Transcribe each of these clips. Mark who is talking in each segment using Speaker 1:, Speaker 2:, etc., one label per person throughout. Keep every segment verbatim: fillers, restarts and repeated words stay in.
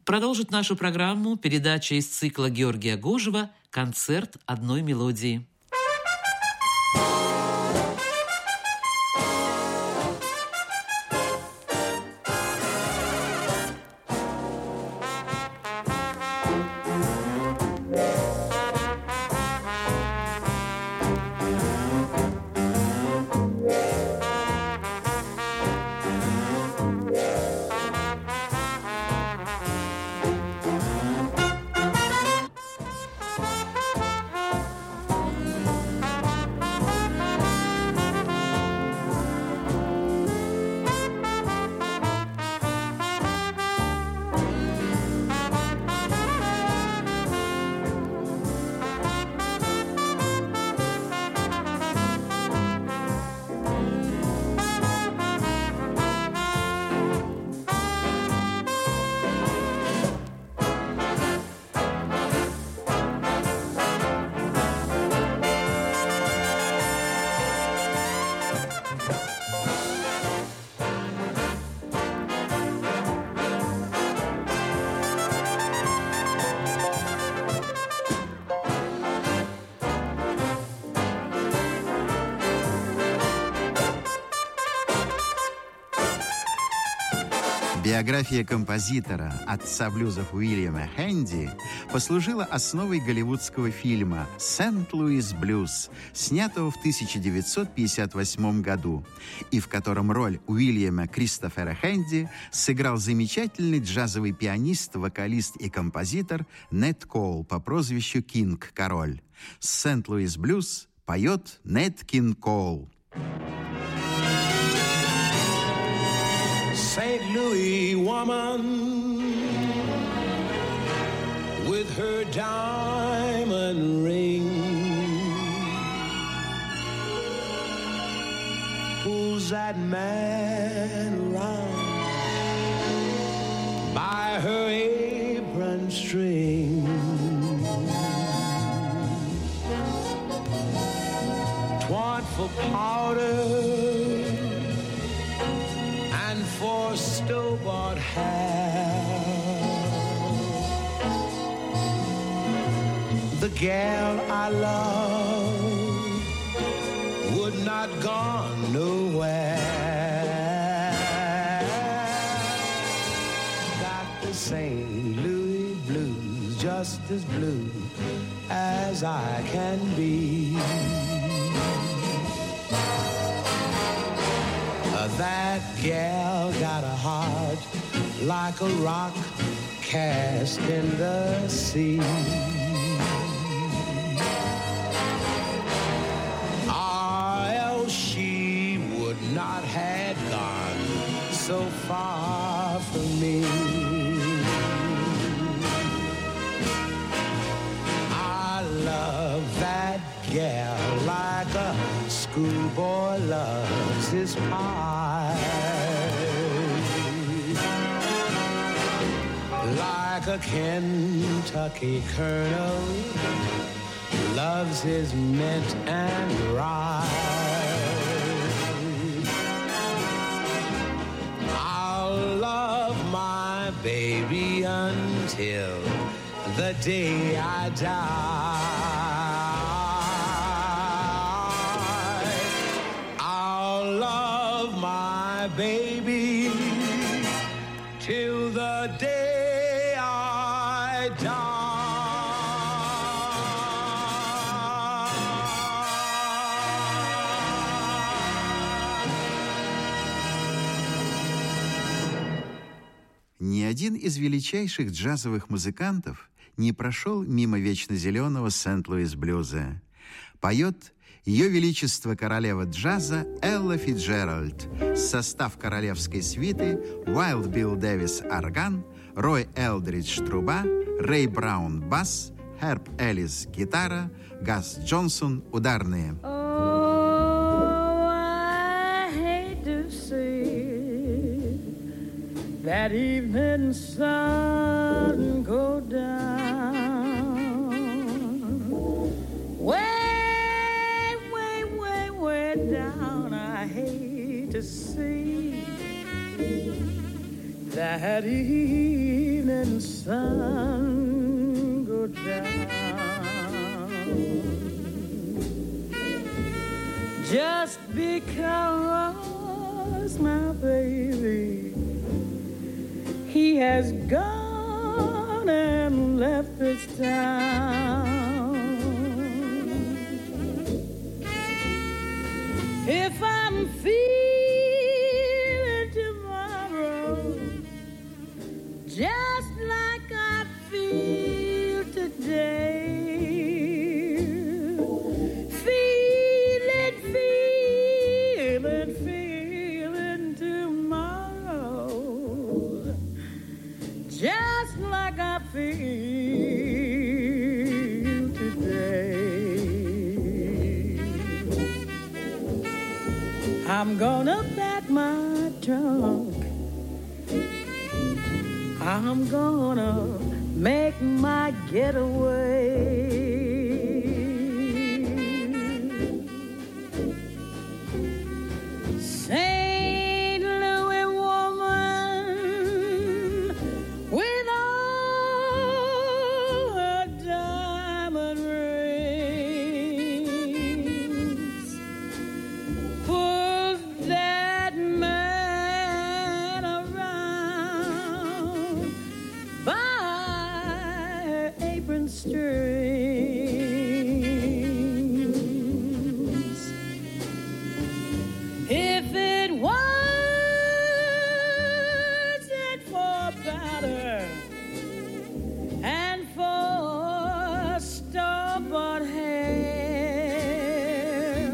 Speaker 1: Продолжит нашу программу передача из цикла Георгия Гожева «Концерт одной мелодии».
Speaker 2: Биография композитора, отца блюзов Уильяма Хэнди, послужила основой голливудского фильма «Сент-Луис Блюз», снятого в тысяча девятьсот пятьдесят восьмом году, и в котором роль Уильяма Кристофера Хэнди сыграл замечательный джазовый пианист, вокалист и композитор Нэт Коул по прозвищу Кинг Король. «Сент-Луис Блюз» поет Нэт Кинг Коул.
Speaker 3: Saint Louis woman with her diamond ring, pulls that man around by her apron string. Twant for powder for store-bought hair, the gal I love would not gone nowhere. Got the Saint Louis blues, just as blue as I can be. That gal got a heart like a rock cast in the sea. Or else she would not have gone so far from me. I love that gal like a schoolboy loves his pie, like a Kentucky colonel loves his mint and rye. I'll love my baby until the day I die. Baby, till the day I die.
Speaker 2: Ни один из величайших джазовых музыкантов не прошел мимо вечно зеленого Сент-Луис блюза. Поет Ее Величество королева джаза Элла Фицджеральд, состав королевской свиты Уайлд Билл Дэвис орган, Рой Элдридж труба, Рэй Браун бас, Херб Эллис гитара, Газ Джонсон ударные.
Speaker 4: Oh, I hate to see that evening sun go down. Down, I hate to see that evening sun sun go down. Just because my baby, he has gone and left this town. If I'm feeling tomorrow just like I feel today, feeling, feeling, feeling tomorrow just like I feel today, I'm gonna pack my trunk, I'm gonna make my getaway. Saint Louis woman with all her diamond rings pulls that man around by her apron strings. If it wasn't for powder and for store-bought hair,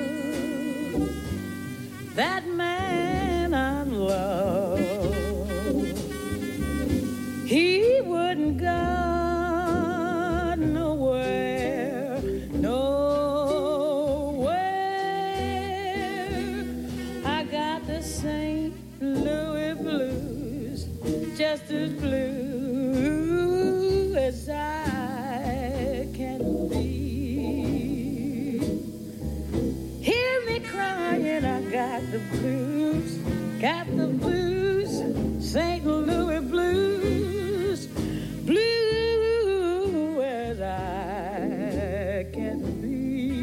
Speaker 4: that man I love, he wouldn't go nowhere, nowhere. I got the Saint Louis blues, just as blue as I can be. Hear me crying, I got the blues, got the blues, Saint Louis blues, blue as I can be.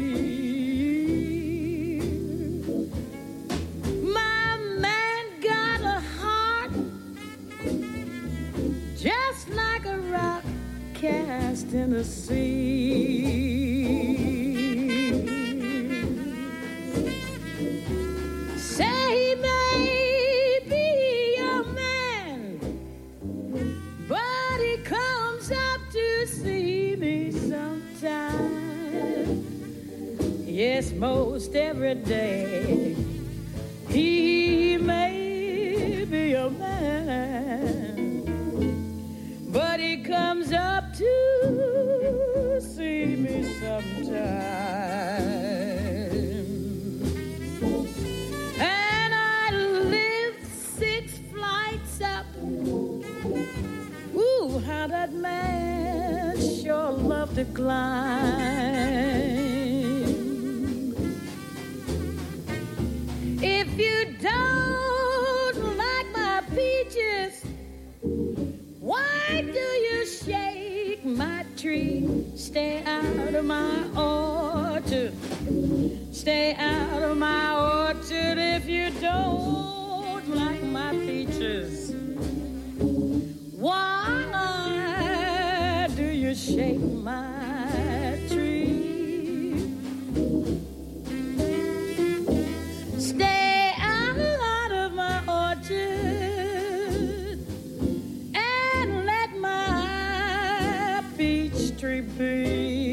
Speaker 4: My man got a heart just like a rock cast in the sea. Say he may be a man, but he comes up to see me sometime. Yes, most every day. He may be a man, but he comes up to see me sometime. And I live six flights up. Ooh, how that man sure loved to climb. If you don't like my peaches, why do you shake my tree? Stay out of my orchard. Stay out of my orchard if you don't like my peaches. Why do you shake my tree? Stay out of my orchard and let my peach tree be.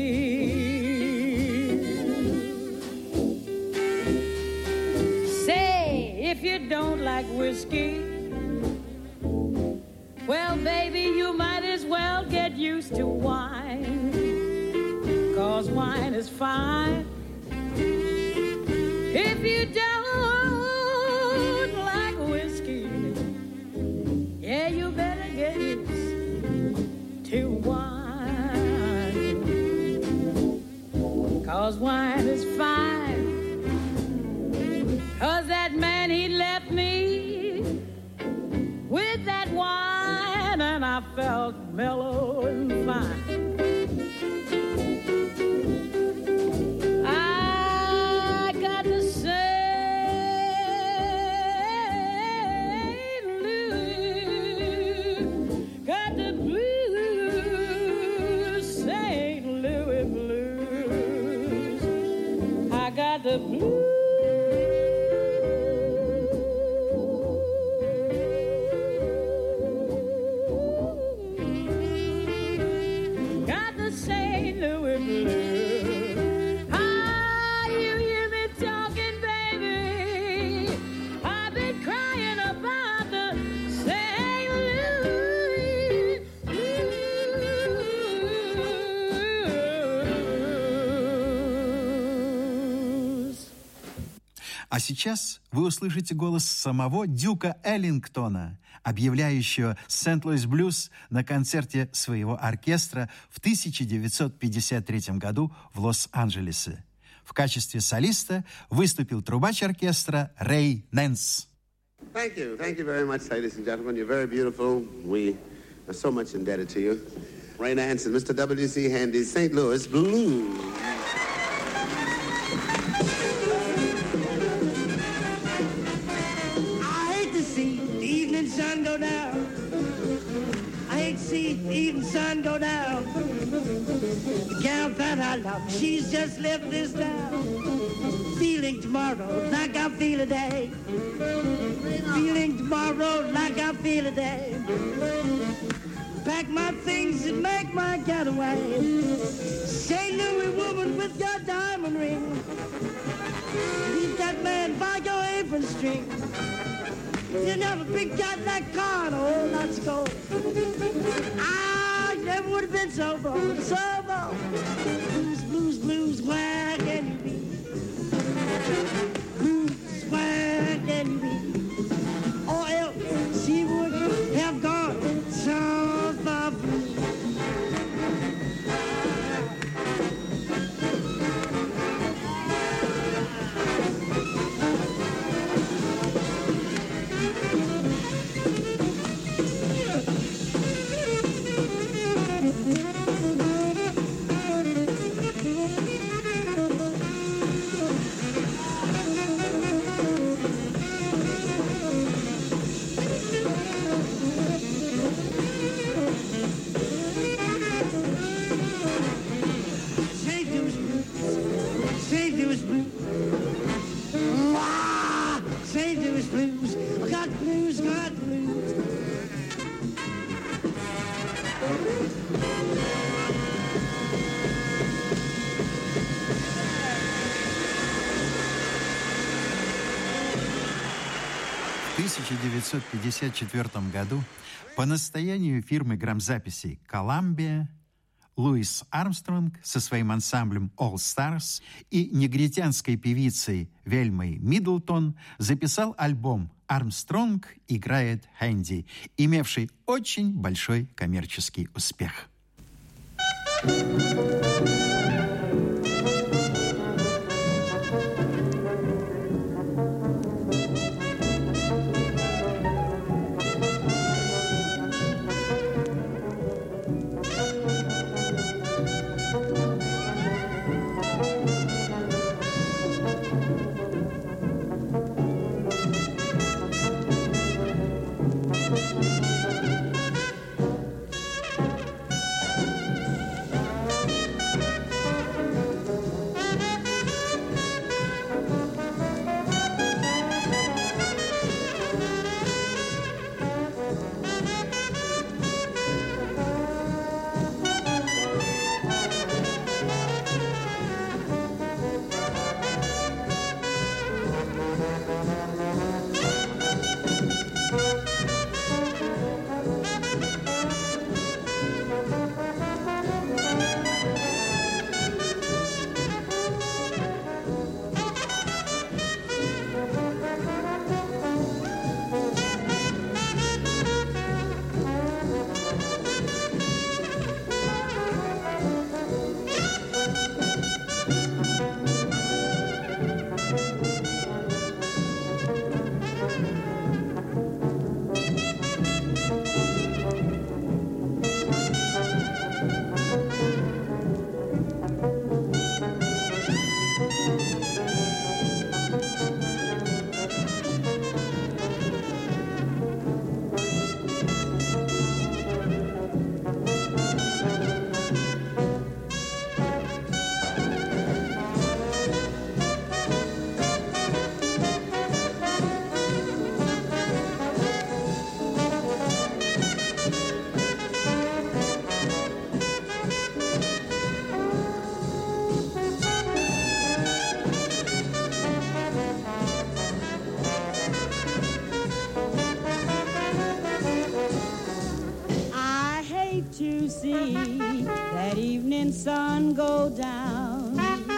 Speaker 4: Say, if you don't like whiskey, well, baby, you might as well get used to wine, 'cause wine is fine. If you don't like whiskey, yeah, you better get used to wine, 'cause wine is fine. 'Cause that man, he left me with that wine, and I felt mellow and fine. I got the Saint Louis, got the blues, Saint Louis blues. I got the blues.
Speaker 2: А сейчас вы услышите голос самого Дюка Эллингтона, объявляющего «Сент-Луис Блюз» на концерте своего оркестра в тысяча девятьсот пятьдесят третьем году в Лос-Анджелесе. В качестве солиста выступил трубач оркестра Рэй Нэнс.
Speaker 5: Thank you. Thank you very much, ladies and gentlemen. You're very beautiful. We are so much indebted to you. Ray Nance and Mister W C Handy's Saint Louis Blues.
Speaker 3: Sun go down. I hate to see the evening sun go down. The gal that I love, she's just left this town. Feeling tomorrow like I feel today. Feeling tomorrow like I feel today. Pack my things and make my getaway. Saint Louis woman with your diamond ring. Leave that man by your apron string. You never picked out that card, oh, let's go. I never would have been so bold, so bold. Blues, blues, blues, where can you be? Blues, where can you be? Or else she would have gone so far blue.
Speaker 2: В тысяча девятьсот пятьдесят четвёртом году по настоянию фирмы грамзаписей «Коламбия» Луис Армстронг со своим ансамблем All Stars и негритянской певицей Вельмой Миддлтон записал альбом «Армстронг играет Хэнди», имевший очень большой коммерческий успех.
Speaker 4: hate to see that evening sun go down.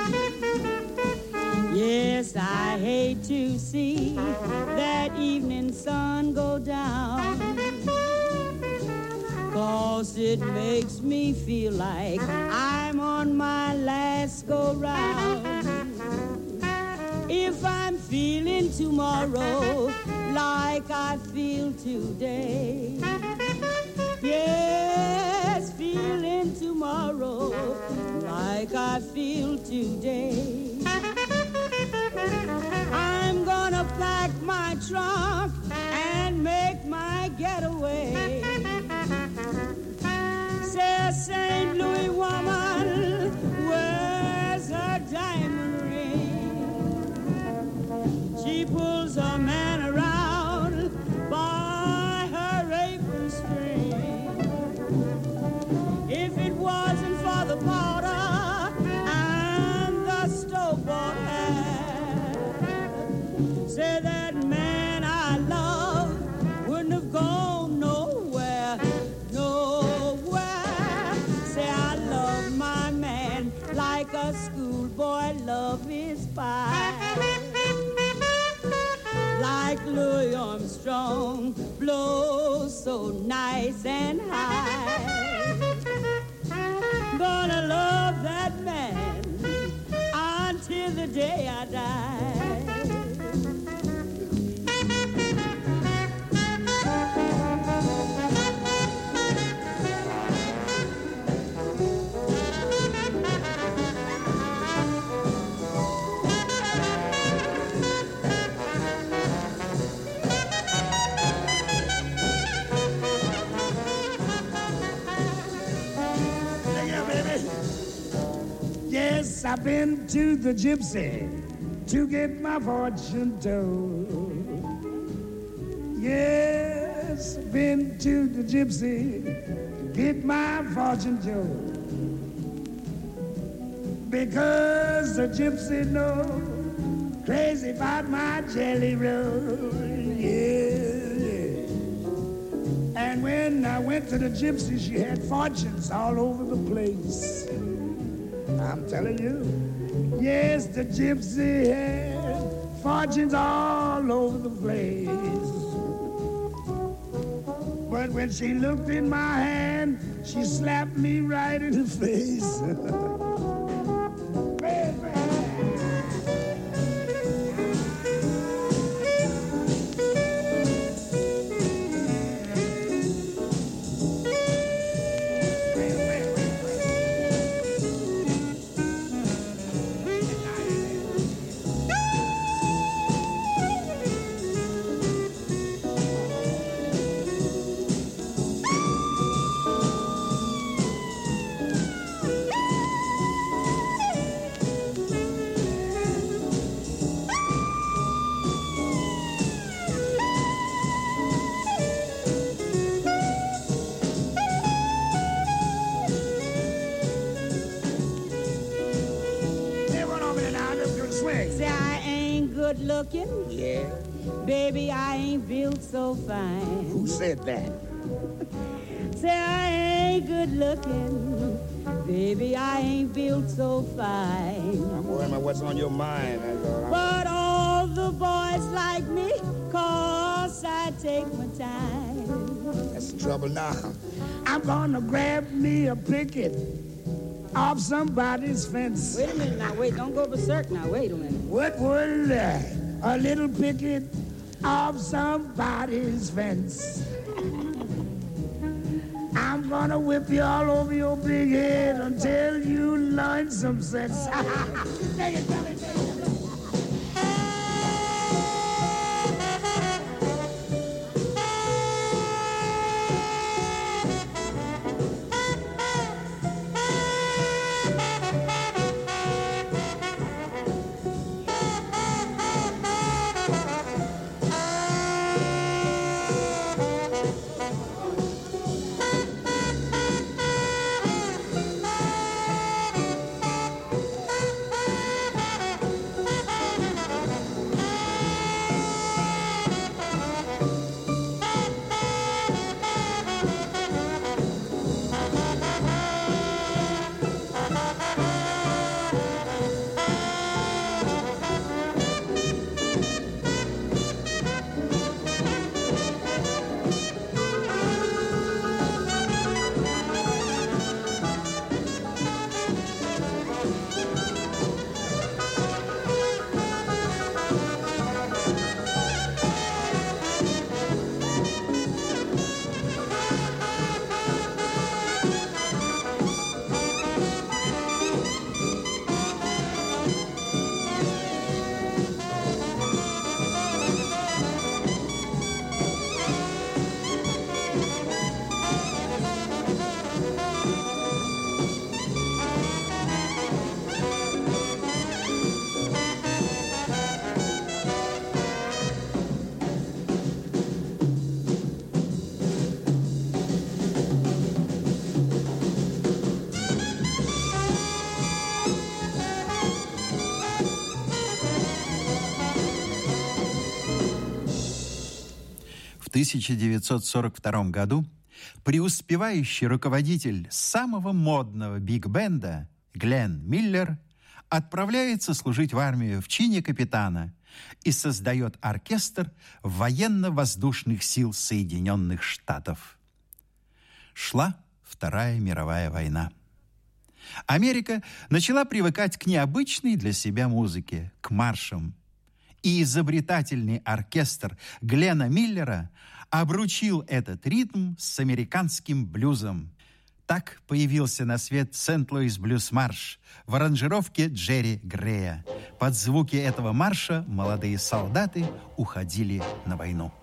Speaker 4: Yes, I hate to see that evening sun go down. 'Cause it makes me feel like I'm on my last go-round. If I'm feeling tomorrow like I feel today, yes, feeling tomorrow like I feel today, I'm gonna pack my trunk and make my getaway. Say a Saint Louis woman, where's her diamond ring? She pulls a man around by her apron string. If it wasn't for the powder and the store-bought hat, say that man I love wouldn't have gone nowhere, nowhere. Say I love my man like a schoolboy love his pie. Like Louis Armstrong blows so nice and high. Gonna love that man until the day I die.
Speaker 3: Yes, I've been to the gypsy to get my fortune told. Yes, I've been to the gypsy to get my fortune told. Because the gypsy knows crazy about my jelly roll. Yeah, yeah. And when I went to the gypsy, she had fortunes all over the place. I'm telling you, yes, the gypsy had fortunes all over the place. But when she looked in my hand, she slapped me right in the face.
Speaker 4: Looking,
Speaker 3: yeah,
Speaker 4: baby, I ain't built so fine.
Speaker 3: Who said that?
Speaker 4: Say I ain't good looking, baby, I ain't built so fine.
Speaker 3: I'm worried about what's on your mind. That's all.
Speaker 4: But all the boys like me, 'cause I take my time.
Speaker 3: That's the trouble now. I'm gonna grab me a picket off somebody's fence.
Speaker 4: Wait a minute now, wait, don't go berserk now, wait a minute.
Speaker 3: What would uh, a little picket off somebody's fence? I'm gonna whip you all over your big head until you learn some sense. Take it, Billy, take it.
Speaker 2: тысяча девятьсот сорок втором году преуспевающий руководитель самого модного биг-бенда Глен Миллер отправляется служить в армию в чине капитана и создает оркестр военно-воздушных сил Соединенных Штатов. Шла Вторая мировая война. Америка начала привыкать к необычной для себя музыке, к маршам. И изобретательный оркестр Глена Миллера обручил этот ритм с американским блюзом. Так появился на свет «Сент-Луис Блюз-марш» в аранжировке Джерри Грея. Под звуки этого марша молодые солдаты уходили на войну.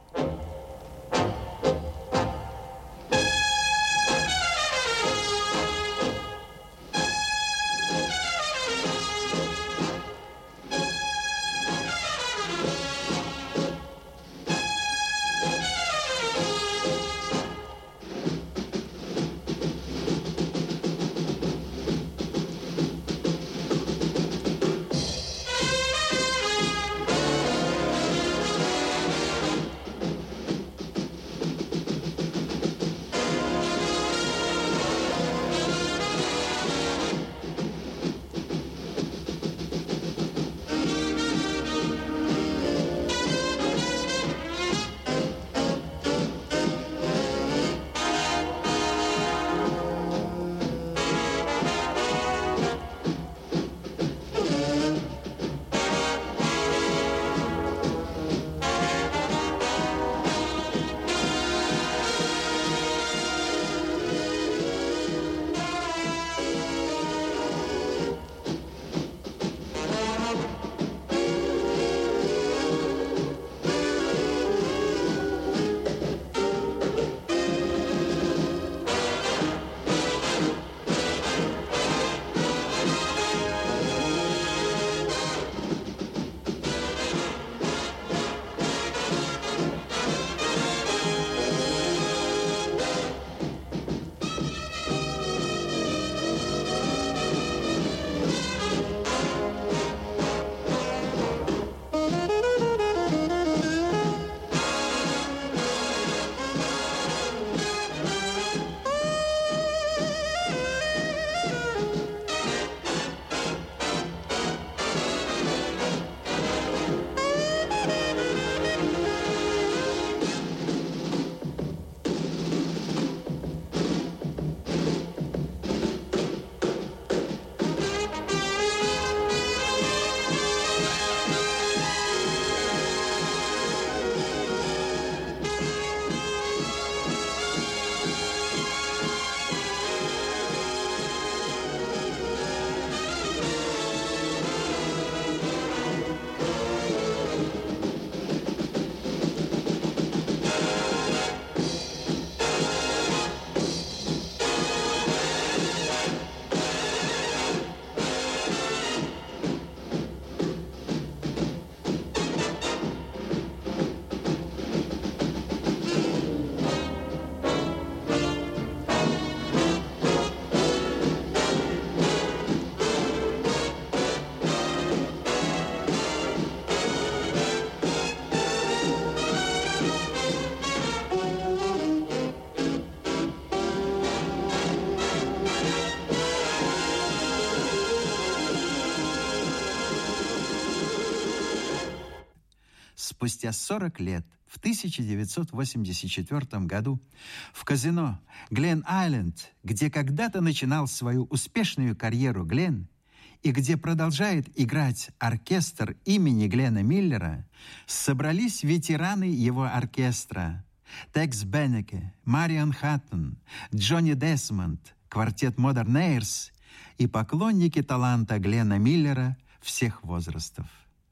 Speaker 2: Спустя сорок лет, в тысяча девятьсот восемьдесят четвёртом году, в казино Глен-Айленд, где когда-то начинал свою успешную карьеру Глен, и где продолжает играть оркестр имени Глена Миллера, собрались ветераны его оркестра: Текс Беннеке, Мариан Хаттон, Джонни Десмонд, квартет Модерн Эйрс и поклонники таланта Глена Миллера всех возрастов.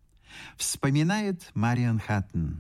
Speaker 2: Вспоминает Мариан Хаттон: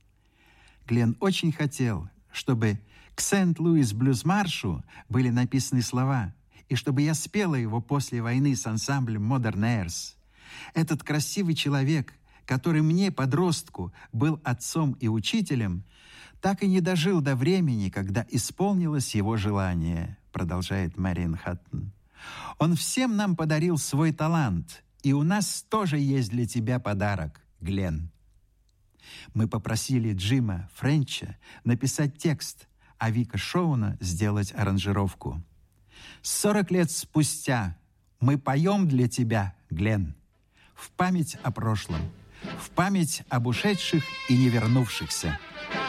Speaker 2: Глен очень хотел, чтобы к «Сент-Луис Блюз-маршу» были написаны слова, и чтобы я спела его после войны с ансамблем Модерн Эйрс. Этот красивый человек, который мне, подростку, был отцом и учителем, так и не дожил до времени, когда исполнилось его желание, продолжает Мариан Хаттон. Он всем нам подарил свой талант, и у нас тоже есть для тебя подарок, Глен. Мы попросили Джима Френча написать текст, а Вика Шоуна сделать аранжировку. Сорок лет спустя мы поем для тебя, Глен, в память о прошлом, в память об ушедших и не вернувшихся.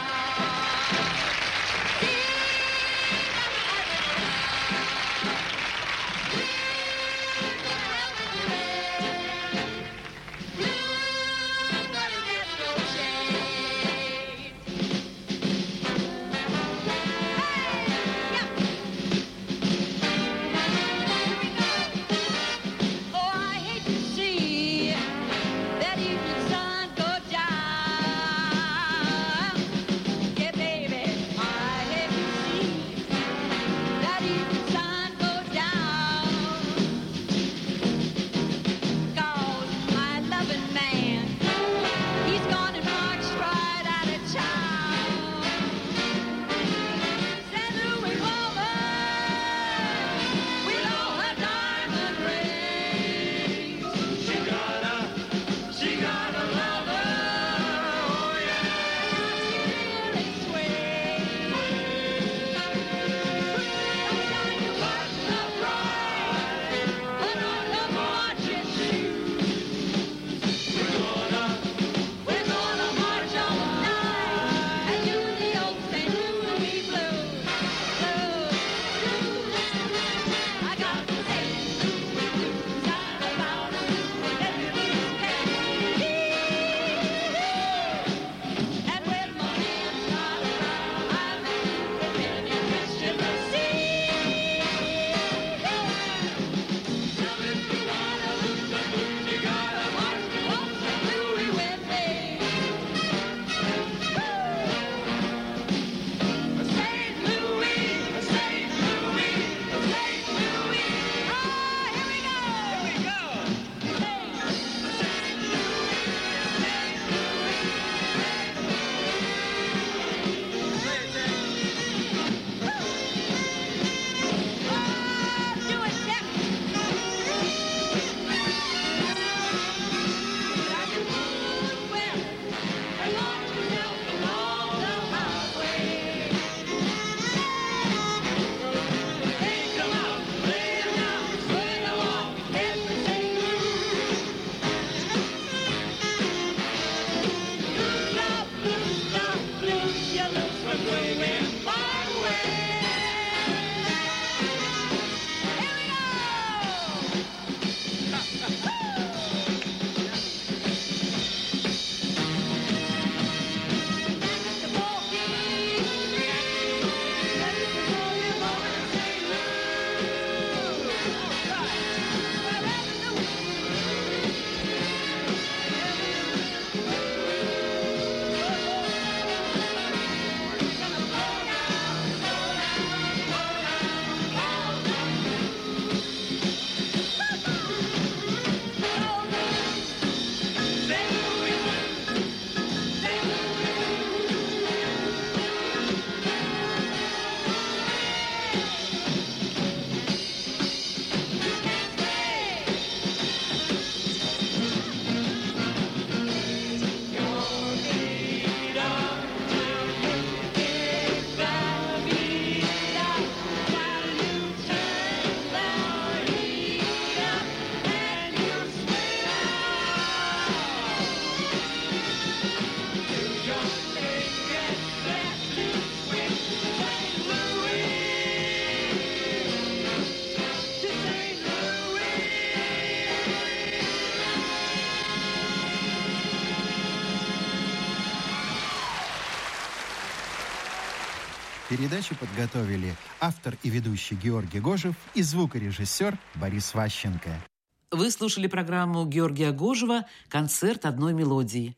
Speaker 2: Передачу подготовили автор и ведущий Георгий Гожев и звукорежиссер Борис Ващенко.
Speaker 1: Вы слушали программу Георгия Гожева «Концерт одной мелодии».